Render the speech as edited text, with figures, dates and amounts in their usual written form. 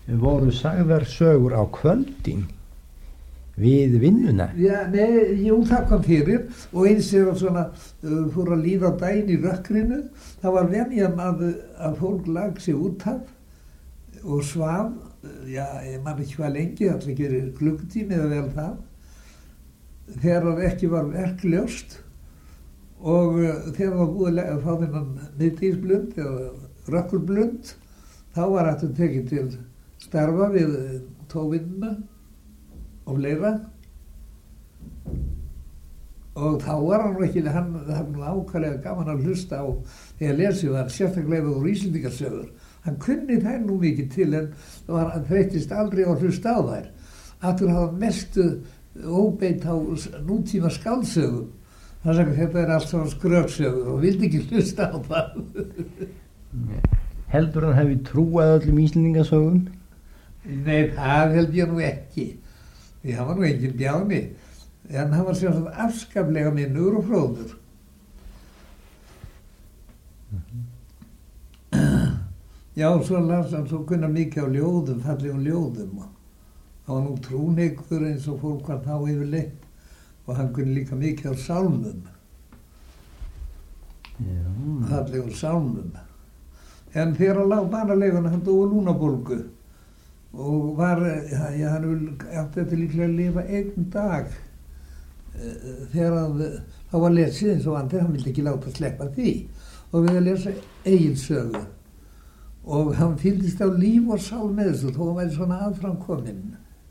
Voru sagðar sögur á kvöldin við vinnuna? Já, jú, það kom fyrir og eins er svona fór að líða daginn í rökkrinu. Það var venjan að fólk lag sig út af og svaf, já, ég man ekki hvað lengi, það ekki verið klukkutími eða vel það, þegar það ekki var verkljóst og þegar það var búið að fá þennan miðdýrsblund eða rökkurblund, þá var þetta tekið til starfa við tóvinnuna og fleira og þá var hann ekki, hann ákvæmlega gaman að hlusta á þegar lesið var sérstaklega úr Íslendingasögur. Hann kunni þær nú mikið til en hann þreyttist aldrei að hlusta á þær. Aftur hafa mestu óbeitt á nútíma skáldsögum. Hann sagði þetta er allt svona skröksögur og vildi ekki hlusta á það. Heldur hann hefði trúað öllum Íslendingasögum? Nei, það held ég nú ekki. Því hann var nú engin bjáni. En hann var sem sagt afskaplega minnur og fróður. Já, svo las hann svo kunna mikið á ljóðum, fallegum ljóðum. Hann var nú trúneikur eins og fólk var þá yfirleitt og hann kunni líka mikið á sálmum. Fallegum sálmum. En þegar hann lá banaleguna, hann dó lúnabólgu og var, já, hann átti þetta líklega að lifa einn dag þegar það var lesið eins og hann vildi ekki láta sleppa því og við að lesa Egilssögu og hann fylgdist á líf og sál með þessu þó hann væri svona aðframkominn.